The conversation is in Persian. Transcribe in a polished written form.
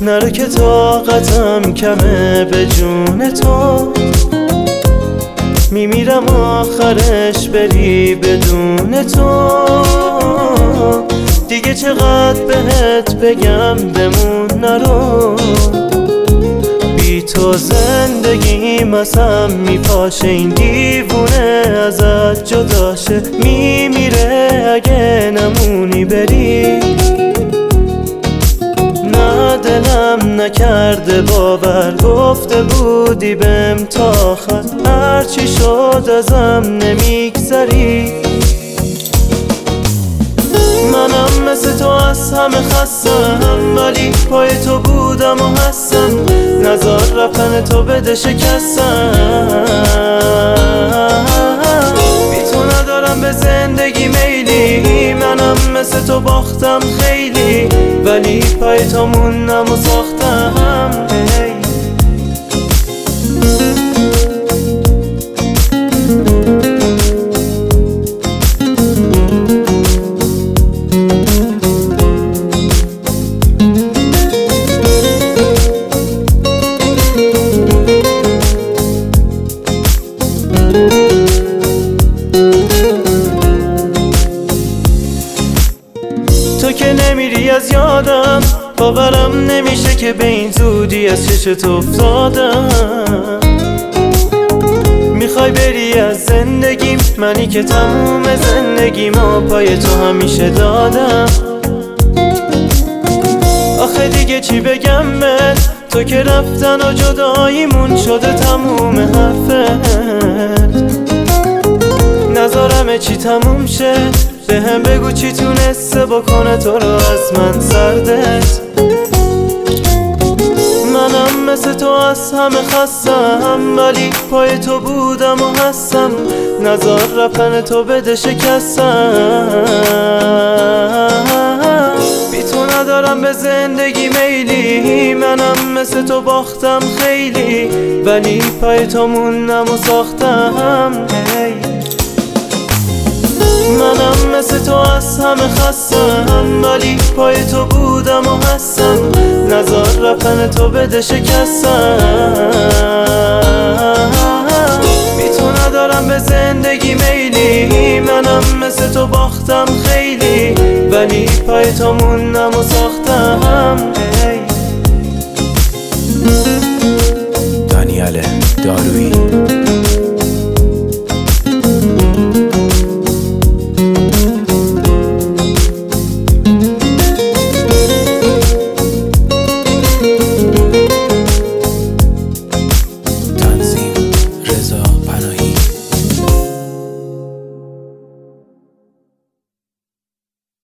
نرو که طاقتم کمه به جون تو، میمیرم آخرش بری بدون تو. دیگه چقدر بهت بگم بمون نرو، بی تو زندگیم اصلا میپاشه، این دیوونه ازت جداشه، میمیره اگه نمونی بری. نه دلم نکرده باور، گفته بودی بهم تا آخر، هرچی شد ازم نمیگذری. منم مثل تو از همه خستم، ولی پای تو بودم و هستم، نزار رفتن تو بده شکستم. بی تو ندارم به زندگی میلی، منم مثل تو باختم خیلی، ولی پای تو موندم و ساختم. تو که نمیری از یادم، باورم نمیشه که به این زودی از چشت افتادم. میخوای بری از زندگیم، منی که تموم زندگیمو پای تو همیشه دادم. آخه دیگه چی بگم بهت، تو که رفتن و جداییمون شده تموم حرفت. نذارم چی تموم شه، بهم بگو چی تونسته بکنه تو رو از من سردت. منم مثل تو از همه خستم، ولی پای تو بودم و هستم، نزار رفتن تو بده شکستم. بی تو ندارم به زندگی میلی، منم مثل تو باختم خیلی، ولی پای تو موندم و ساختم. منم مثل تو از همه خستم، ولی پای تو بودم و هستم، نزار رفتن تو بده شکستم. بی تو ندارم به زندگی میلی، منم مثل تو باختم خیلی، ولی پای تو موندم و ساختم.